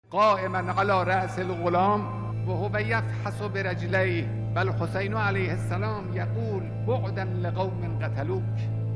قائما على رأس الغلام وهو يفحص برجليه بل حسين عليه السلام يقول بعدا لقوم قتلوك.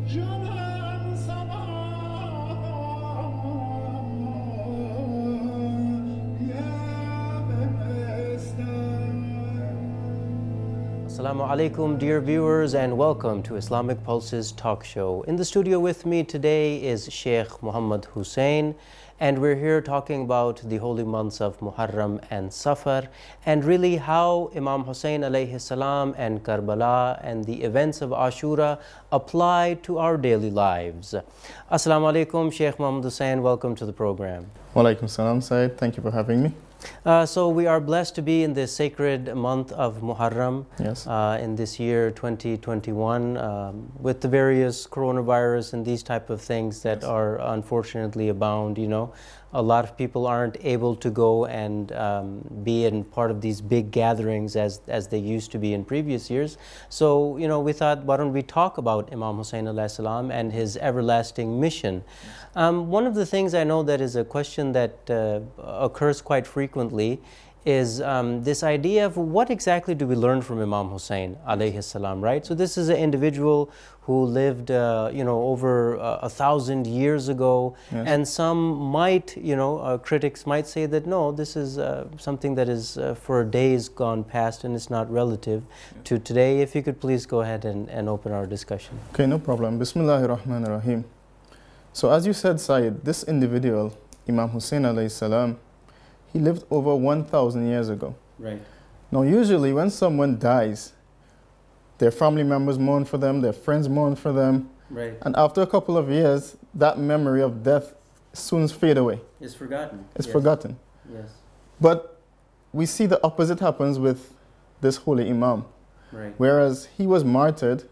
Assalamu alaikum, dear viewers, and welcome to Islamic Pulses talk show. In the studio with me today is Sheikh Muhammad Hussein, and we're here talking about the holy months of Muharram and Safar, and really how Imam Hussein alayhi salam and Karbala and the events of Ashura apply to our daily lives. Assalamu alaikum, Sheikh Muhammad Hussein, welcome to the program. Wa alaikum salam, Sayyid. Thank you for having me. So we are blessed to be in this sacred month of Muharram, Yes. In this year 2021, with the various coronavirus and these type of things that Yes. are unfortunately abound. You know, a lot of people aren't able to go and be in part of these big gatherings as they used to be in previous years. So, you know, we thought, why don't we talk about Imam Hussein alayhi salam and his everlasting mission? One of the things I know that is a question that occurs quite frequently is this idea of what exactly do we learn from Imam Hussein alayhi salam, right? So this is an individual who lived, over 1,000 years ago, Yes. and some might, critics might say that no, this is something that is for days gone past and it's not relative to today. If you could please go ahead and open our discussion. Okay, no problem. Bismillahir Rahmanir Rahim. So as you said, Sayyid, this individual, Imam Hussein alayhi salam, he lived over 1,000 years ago. Right. Now, usually when someone dies, their family members mourn for them, their friends mourn for them, Right. and after a couple of years, that memory of death soon fades away. It's forgotten. It's forgotten. Yes. But we see the opposite happens with this holy Imam. Right. Whereas he was martyred,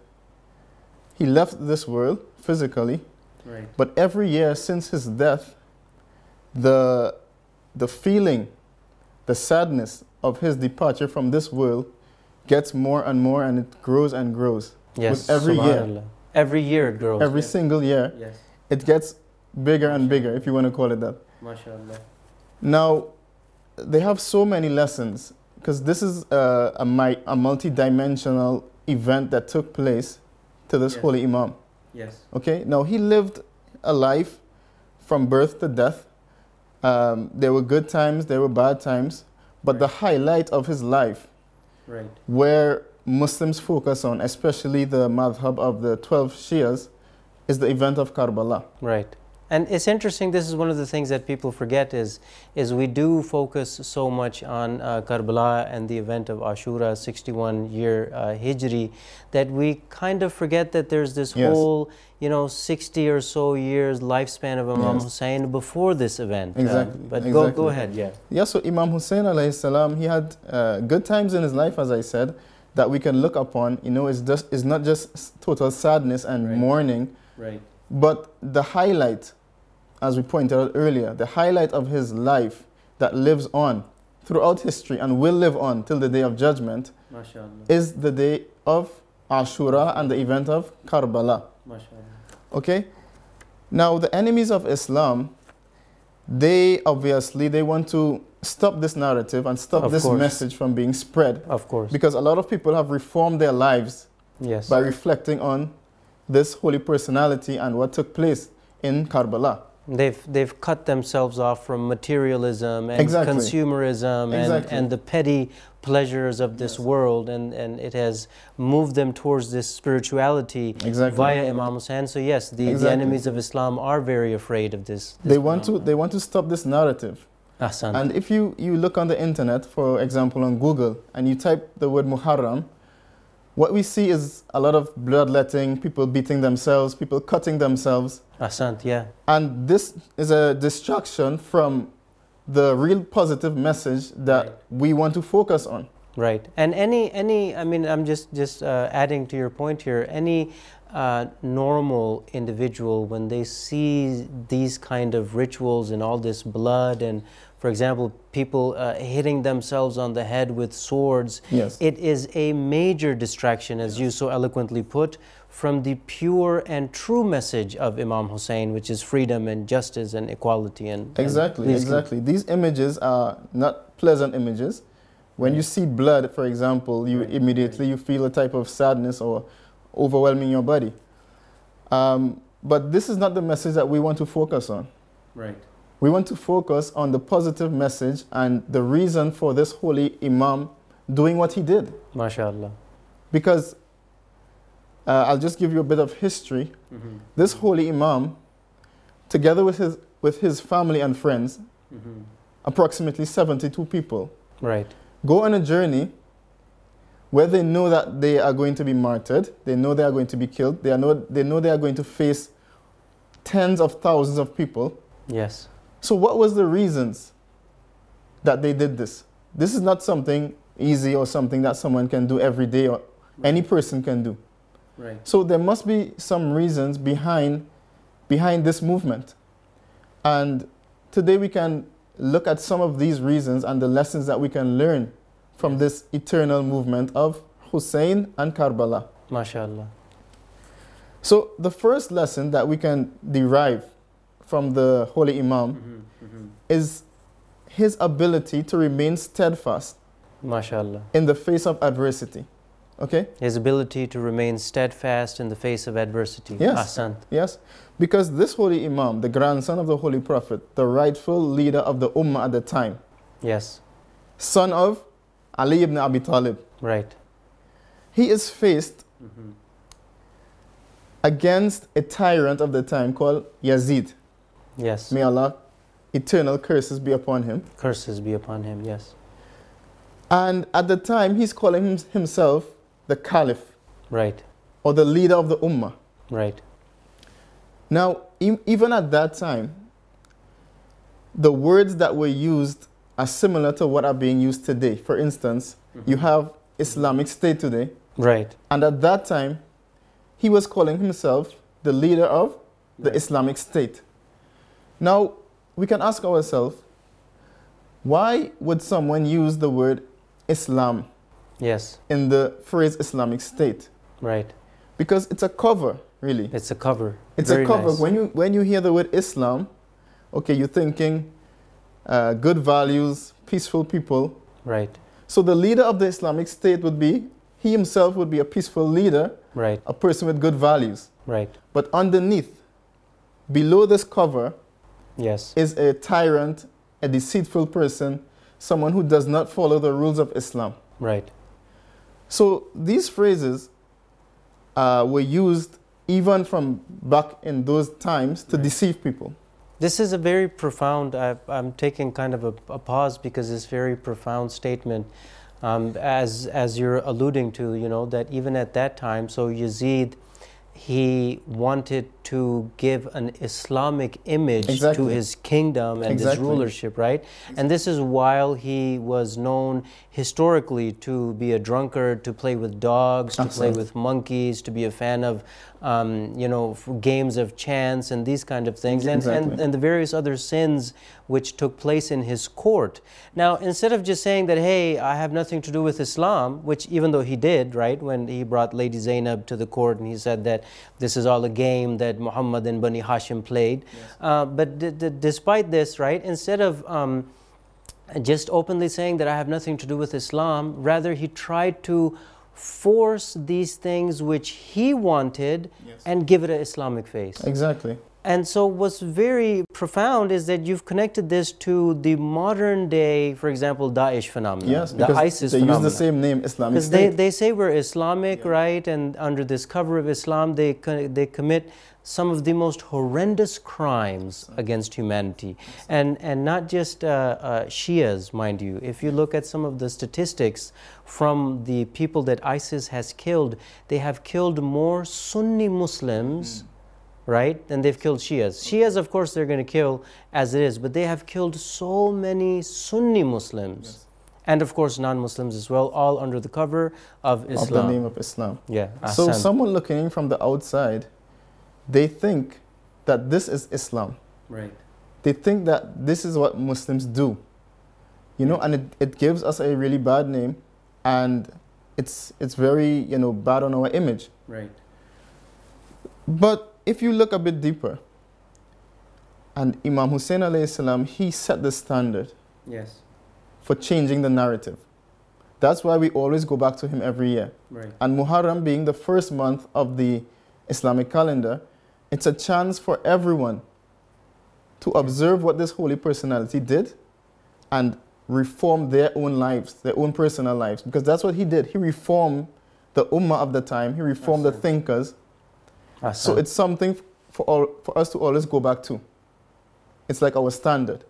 he left this world physically, Right. but every year since his death, the feeling, the sadness of his departure from this world gets more and more, and it grows and grows. Yes. With every year. Subhanallah. Every year it grows. Every Yes. single year, Yes. it gets bigger and bigger, if you want to call it that. MashaAllah. Now, they have so many lessons, because this is a multi-dimensional event that took place to this Yes. holy Imam. Yes. Okay, now he lived a life from birth to death. There were good times, there were bad times, but the highlight of his life, Right. where Muslims focus on, especially the madhab of the 12 Shias, is the event of Karbala. Right. And it's interesting, this is one of the things that people forget is we do focus so much on Karbala and the event of Ashura, 61-year Hijri, that we kind of forget that there's this Yes. whole, 60 or so years lifespan of Imam Yes. Hussein before this event. Exactly. But Exactly. Go ahead, yeah. Yeah, so Imam Hussein alayhi salam, he had good times in his life, as I said, that we can look upon. It's not just total sadness and Right. mourning, Right. but the highlight, as we pointed out earlier, the highlight of his life that lives on throughout history and will live on till the day of judgment MashaAllah. is the day of Ashura and the event of Karbala. MashaAllah. Okay? Now, the enemies of Islam, they want to stop this narrative and stop Of this course. message from being spread, Of course. because a lot of people have reformed their lives Yes. by reflecting on this holy personality and what took place in Karbala. They've cut themselves off from materialism and Exactly. consumerism Exactly. and the petty pleasures of this Yes. world, and it has moved them towards this spirituality Exactly. via Imam Hussein. So yes, the Exactly. enemies of Islam are very afraid of this. They want to stop this narrative. Ahsan. And if you look on the internet, for example on Google, and you type the word Muharram, what we see is a lot of bloodletting, people beating themselves, people cutting themselves. Ahsan, yeah. And this is a distraction from the real positive message that Right. we want to focus on. Right. And I'm just adding to your point here, any normal individual, when they see these kind of rituals and all this blood and For example, people hitting themselves on the head with swords. Yes. It is a major distraction, as you so eloquently put, from the pure and true message of Imam Hussein, which is freedom and justice and equality. Exactly. These images are not pleasant images. When you see blood, for example, you immediately you feel a type of sadness or overwhelming your body. But this is not the message that we want to focus on. Right. We want to focus on the positive message and the reason for this holy Imam doing what he did. MashaAllah. Because I'll just give you a bit of history. Mm-hmm. This holy Imam, together with his family and friends, Mm-hmm. approximately 72 people, Right. go on a journey where they know that they are going to be martyred, they know they are going to be killed, they know they are going to face tens of thousands of people. Yes. So what was the reasons that they did this? This is not something easy or something that someone can do every day or any person can do. Right. So there must be some reasons behind this movement. And today we can look at some of these reasons and the lessons that we can learn from this eternal movement of Hussein and Karbala. MashaAllah. So the first lesson that we can derive from the Holy Imam is his ability to remain steadfast MashaAllah. in the face of adversity. Okay? His ability to remain steadfast in the face of adversity. Yes. Ahsant. Yes. Because this Holy Imam, the grandson of the Holy Prophet, the rightful leader of the Ummah at the time, Yes. son of Ali ibn Abi Talib, Right. he is faced against a tyrant of the time called Yazid. Yes. May Allah eternal curses be upon him. Curses be upon him. Yes. And at the time, he's calling himself the Caliph Right. or the leader of the Ummah. Right. Now, even at that time, the words that were used are similar to what are being used today. For instance, you have Islamic State today, Right. and at that time, he was calling himself the leader of the Right. Islamic State. Now, we can ask ourselves, why would someone use the word Islam Yes. in the phrase Islamic State? Right. Because it's a cover, really. It's a cover. It's Very a cover. nice. When you hear the word Islam, okay, you're thinking good values, peaceful people. Right. So the leader of the Islamic State would be, he himself would be a peaceful leader, Right. a person with good values. Right. But underneath, below this cover, Yes. is a tyrant, a deceitful person, someone who does not follow the rules of Islam. Right. So these phrases were used even from back in those times to deceive people. This is a very profound, I'm taking kind of a pause because it's a very profound statement. As you're alluding to, you know, that even at that time, so Yazid, he wanted to give an Islamic image to Exactly. his kingdom and his Exactly. rulership, right? And this is while he was known historically to be a drunkard, to play with dogs, to play Absolutely. with monkeys, to be a fan of, games of chance and these kind of things, Exactly. and the various other sins which took place in his court. Now, instead of just saying that, hey, I have nothing to do with Islam, which even though he did, right, when he brought Lady Zainab to the court and he said that this is all a game that Muhammad and Bani Hashim played. But despite this, right, instead of just openly saying that I have nothing to do with Islam, rather he tried to force these things which he wanted and give it an Islamic face. Exactly. And so what's very profound is that you've connected this to the modern day, for example, Daesh phenomenon, Yes, the because ISIS they phenomenon. use the same name, Islamic Because State. they say we're Islamic, right? And under this cover of Islam, they commit some of the most horrendous crimes against humanity. And not just Shias, mind you. If you look at some of the statistics from the people that ISIS has killed, they have killed more Sunni Muslims, right, than they've killed Shias. Shias, of course, they're going to kill as it is, but they have killed so many Sunni Muslims. And of course, non-Muslims as well, all under the cover of Islam. Of the name of Islam. Yeah. So Ahsan. someone looking in from the outside, they think that this is Islam. Right. They think that this is what Muslims do. You know, and it gives us a really bad name, and it's very, you know, bad on our image. Right. But if you look a bit deeper, and Imam Hussein alayhi salam, he set the standard Yes. for changing the narrative. That's why we always go back to him every year. Right. And Muharram being the first month of the Islamic calendar, it's a chance for everyone to observe what this holy personality did and reform their own lives, their own personal lives. Because that's what he did. He reformed the ummah of the time. He reformed the thinkers. So it's something for us to always go back to. It's like our standard.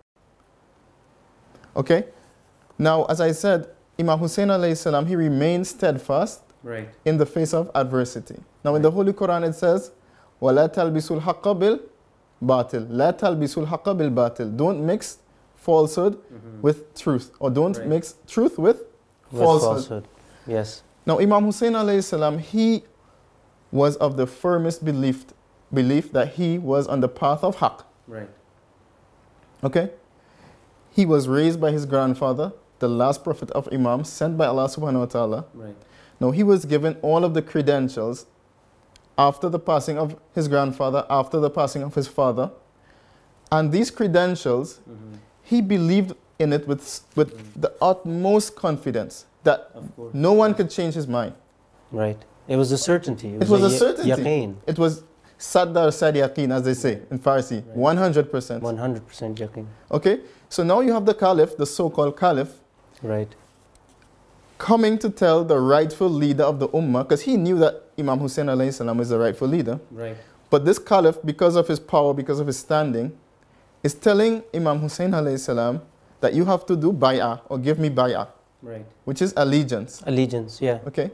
Okay? Now, as I said, Imam Hussein alayhi salam, he remained steadfast Right. in the face of adversity. Now, in the Holy Quran, it says, وَلَا تَلْبِسُوا الْحَقَّ بِالْبَاطِلِ لَا تَلْبِسُوا الْحَقَّ بِالْبَاطِلِ. Don't mix falsehood with truth, or don't mix truth with falsehood. Yes. Now, Imam Hussein alayhi salam, he was of the firmest belief that he was on the path of haqq. Right. Okay? He was raised by his grandfather, the last prophet of Imam, sent by Allah subhanahu wa ta'ala. Right. Now, he was given all of the credentials after the passing of his grandfather, after the passing of his father. And these credentials, he believed in it with the utmost confidence that Of course. no one could change his mind. Right. It was a certainty. It was a certainty. Yaqeen. It was Saddar Sad Yaqeen, as they say in Farsi, 100%. 100% yaqeen. Okay? So now you have the caliph, the so-called caliph, Right. coming to tell the rightful leader of the ummah, because he knew that Imam Hussein alayhi salam is the rightful leader. Right. But this caliph, because of his power, because of his standing, is telling Imam Hussein alayhi salam that you have to do bay'ah, or give me bay'ah, Right. which is allegiance. Allegiance. Yeah. Okay?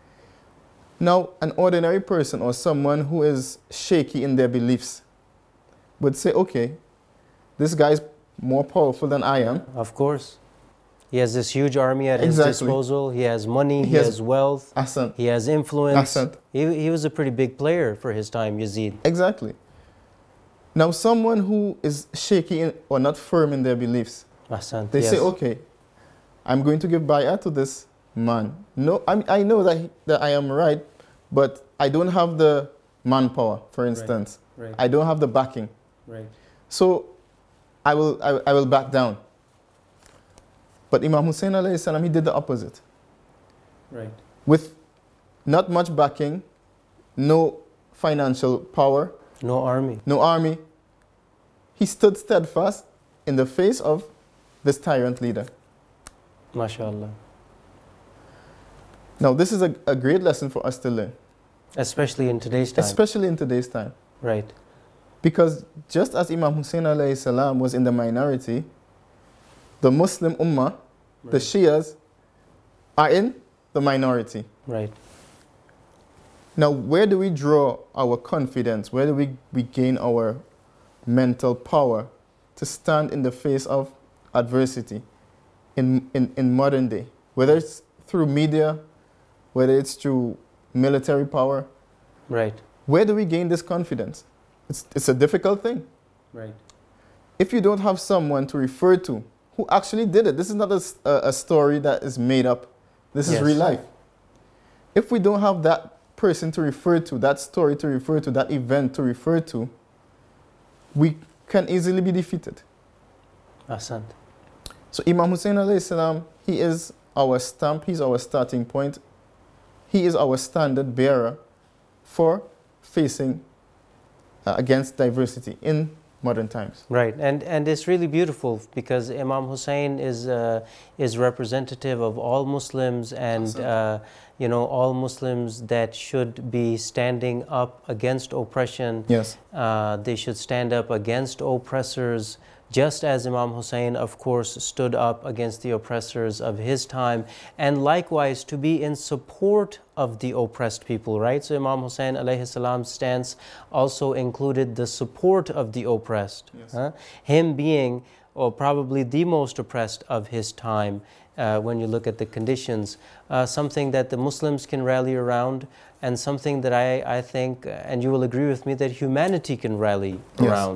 Now, an ordinary person or someone who is shaky in their beliefs would say, okay, this guy's more powerful than I am. Of course. He has this huge army at Exactly. his disposal. He has money. He has- has wealth. Ahsan. He has influence. Ahsan. He was a pretty big player for his time, Yazid. Exactly. Now, someone who is shaky or not firm in their beliefs, Ahsan. they Yes. say, okay, I'm going to give bay'ah to this man. No, I know that I am right, but I don't have the manpower, for instance. Right. I don't have the backing. Right. So I will back down. But Imam Hussein alayhi salam, he did the opposite. Right. With not much backing, no financial power, No army. no army, he stood steadfast in the face of this tyrant leader. MashaAllah. Now, this is a great lesson for us to learn, Especially in today's time. especially in today's time. Right. Because just as Imam Hussein alayhi salam was in the minority, the Muslim Ummah, the Shias, are in the minority. Right. Now, where do we draw our confidence? Where do we gain our mental power to stand in the face of adversity in modern day? Whether it's through media, whether it's through military power, Right. where do we gain this confidence? It's a difficult thing. Right. If you don't have someone to refer to who actually did it, this is not a story that is made up. This is Yes. real life. If we don't have that person to refer to, that story to refer to, that event to refer to, we can easily be defeated. Ahsan. So Imam Hussein alayhi salam, he is our stamp, he's our starting point. He is our standard bearer for facing against diversity in modern times. Right, and it's really beautiful because Imam Hussein is representative of all Muslims, and all Muslims that should be standing up against oppression. Yes. They should stand up against oppressors, just as Imam Hussein, of course, stood up against the oppressors of his time, and likewise to be in support of the oppressed people, right? So Imam Hussein alayhi salam's stance also included the support of the oppressed. Yes. Him being probably the most oppressed of his time, when you look at the conditions, something that the Muslims can rally around, and something that I think, and you will agree with me, that humanity can rally Yes. around.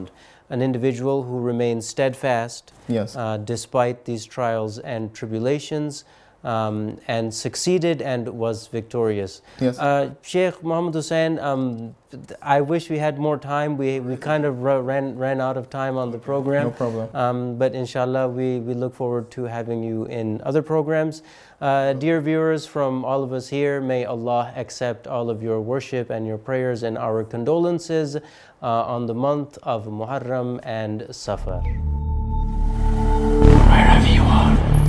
an individual who remained steadfast Yes. despite these trials and tribulations, and succeeded and was victorious. Yes. Sheikh Muhammad Hussain, I wish we had more time. We kind of ran out of time on the program. No problem. But inshallah, we look forward to having you in other programs. Dear viewers, from all of us here, may Allah accept all of your worship and your prayers and our condolences on the month of Muharram and Safar. Wherever you are.